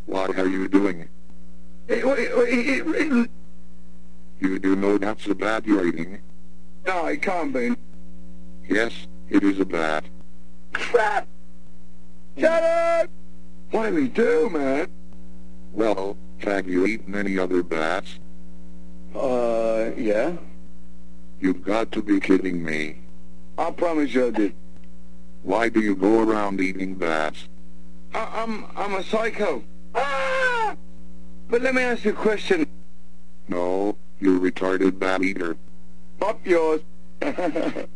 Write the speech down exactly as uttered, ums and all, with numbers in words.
What are you doing? It, it, it, it, it, You do know that's a bat you're eating? no, it can't be. Yes, it is a bat. Crap! Shut up! What do we do, man? Well, have you eaten any other bats? Uh, yeah. You've got to be kidding me. I promise you I did. Why do you go around eating bats? I, I'm, I'm a psycho. Ah! But let me ask you a question. No, you retarded bat eater. Up yours.